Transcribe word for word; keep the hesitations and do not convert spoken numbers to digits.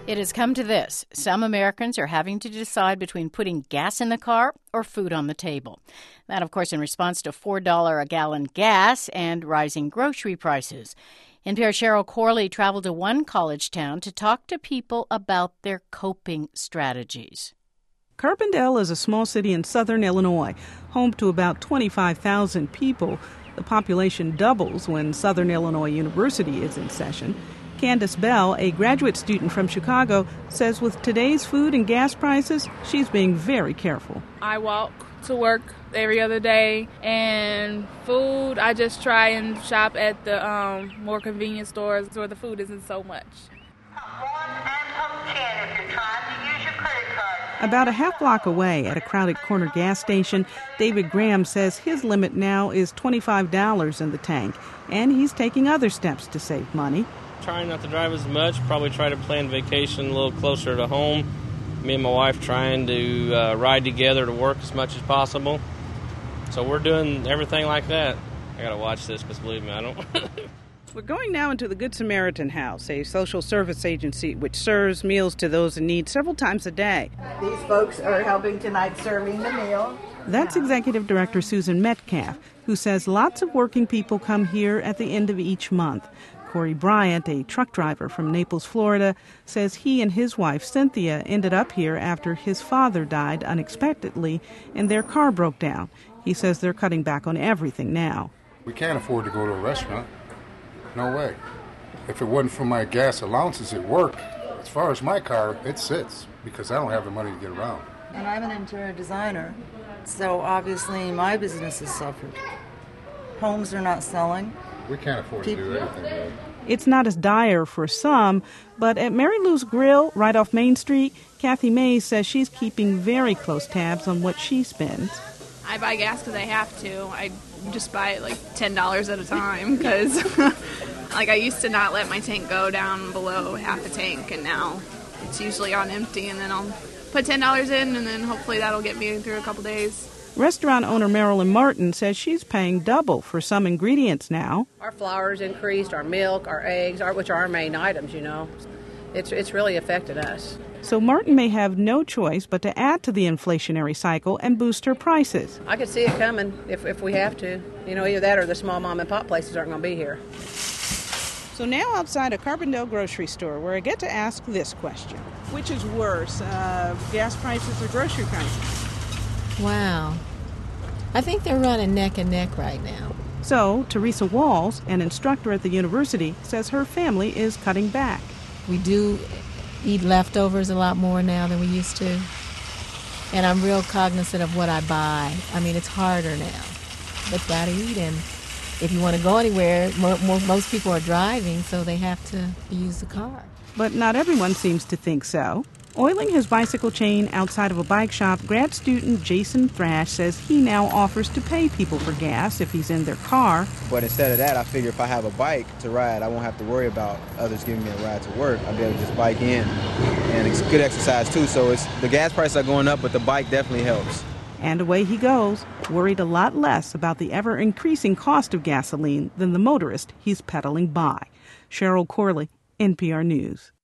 It has come to this. Some Americans are having to decide between putting gas in the car or food on the table. That, of course, in response to four dollars a gallon gas and rising grocery prices. N P R's Cheryl Corley traveled to one college town to talk to people about their coping strategies. Carbondale is a small city in southern Illinois, home to about twenty-five thousand people. The population doubles when Southern Illinois University is in session. Candace Bell, a graduate student from Chicago, says with today's food and gas prices, she's being very careful. I walk to work every other day, and food, I just try and shop at the um, more convenient stores where the food isn't so much. About a half block away at a crowded corner gas station, David Graham says his limit now is twenty-five dollars in the tank, and he's taking other steps to save money. Trying not to drive as much, probably try to plan vacation a little closer to home. Me and my wife trying to uh, ride together to work as much as possible. So we're doing everything like that. I got to watch this because believe me, I don't. We're going now into the Good Samaritan House, a social service agency which serves meals to those in need several times a day. These folks are helping tonight serving the meal. That's Executive Director Susan Metcalf, who says lots of working people come here at the end of each month. Corey Bryant, a truck driver from Naples, Florida, says he and his wife, Cynthia, ended up here after his father died unexpectedly and their car broke down. He says they're cutting back on everything now. We can't afford to go to a restaurant. No way. If it wasn't for my gas allowances at work, as far as my car, it sits because I don't have the money to get around. And I'm an interior designer, so obviously my business has suffered. Homes are not selling. We can't afford to do anything really. It's not as dire for some, but at Mary Lou's Grill, right off Main Street, Kathy Mays says she's keeping very close tabs on what she spends. I buy gas because I have to. I just buy it like ten dollars at a time because like I used to not let my tank go down below half a tank, and now it's usually on empty, and then I'll put ten dollars in, and then hopefully that'll get me through a couple days. Restaurant owner Marilyn Martin says she's paying double for some ingredients now. Our flour's increased, our milk, our eggs, our, which are our main items, you know. It's it's really affected us. So Martin may have no choice but to add to the inflationary cycle and boost her prices. I could see it coming if, if we have to. You know, either that or the small mom and pop places aren't going to be here. So now outside a Carbondale grocery store where I get to ask this question. Which is worse, uh, gas prices or grocery prices? Wow. I think they're running neck and neck right now. So Teresa Walls, an instructor at the university, says her family is cutting back. We do eat leftovers a lot more now than we used to. And I'm real cognizant of what I buy. I mean, it's harder now. But gotta eat, and if you want to go anywhere, mo- mo- most people are driving, so they have to use the car. But not everyone seems to think so. Oiling his bicycle chain outside of a bike shop, grad student Jason Thrash says he now offers to pay people for gas if he's in their car. But instead of that, I figure if I have a bike to ride, I won't have to worry about others giving me a ride to work. I'll be able to just bike in. And it's good exercise, too. So it's the gas prices are going up, but the bike definitely helps. And away he goes, worried a lot less about the ever-increasing cost of gasoline than the motorist he's pedaling by. Cheryl Corley, N P R News.